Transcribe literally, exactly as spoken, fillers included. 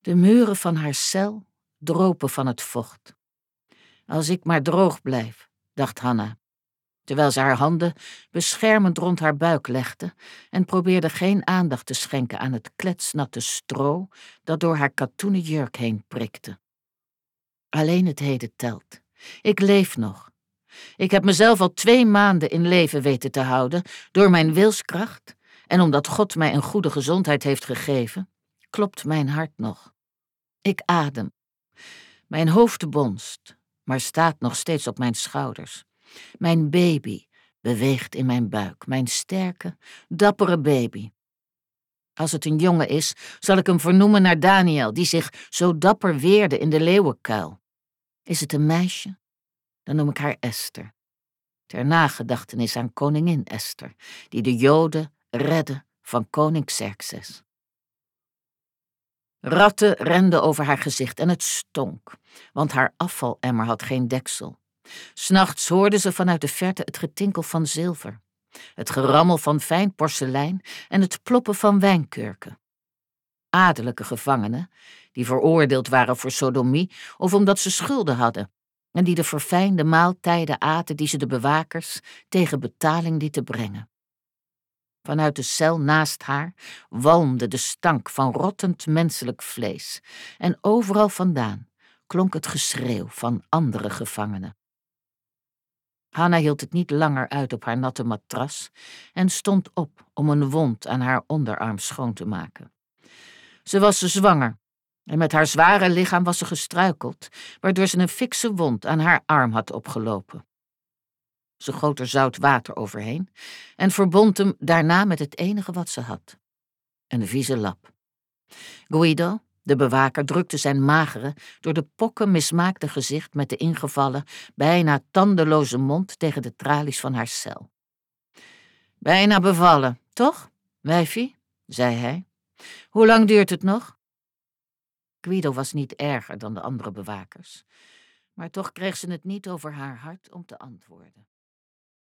De muren van haar cel dropen van het vocht. Als ik maar droog blijf, dacht Hanna, terwijl ze haar handen beschermend rond haar buik legde en probeerde geen aandacht te schenken aan het kletsnatte stro dat door haar katoenen jurk heen prikte. Alleen het heden telt. Ik leef nog. Ik heb mezelf al twee maanden in leven weten te houden door mijn wilskracht en omdat God mij een goede gezondheid heeft gegeven, klopt mijn hart nog. Ik adem. Mijn hoofd bonst, maar staat nog steeds op mijn schouders. Mijn baby beweegt in mijn buik, mijn sterke, dappere baby. Als het een jongen is, zal ik hem vernoemen naar Daniel, die zich zo dapper weerde in de leeuwenkuil. Is het een meisje? Dan noem ik haar Esther. Ter nagedachtenis aan koningin Esther, die de Joden redde van koning Xerxes. Ratten renden over haar gezicht en het stonk, want haar afvalemmer had geen deksel. 'S Nachts hoorde ze vanuit de verte het getinkel van zilver, het gerammel van fijn porselein en het ploppen van wijnkurken. Adellijke gevangenen, die veroordeeld waren voor sodomie of omdat ze schulden hadden, en die de verfijnde maaltijden aten die ze de bewakers tegen betaling lieten brengen. Vanuit de cel naast haar walmde de stank van rottend menselijk vlees en overal vandaan klonk het geschreeuw van andere gevangenen. Hanna hield het niet langer uit op haar natte matras en stond op om een wond aan haar onderarm schoon te maken. Ze was zwanger en met haar zware lichaam was ze gestruikeld, waardoor ze een fikse wond aan haar arm had opgelopen. Ze goot er zout water overheen en verbond hem daarna met het enige wat ze had: een vieze lap. Guido, de bewaker, drukte zijn magere, door de pokken mismaakte gezicht met de ingevallen, bijna tandeloze mond tegen de tralies van haar cel. Bijna bevallen, toch, wijfie? Zei hij. Hoe lang duurt het nog? Guido was niet erger dan de andere bewakers, maar toch kreeg ze het niet over haar hart om te antwoorden.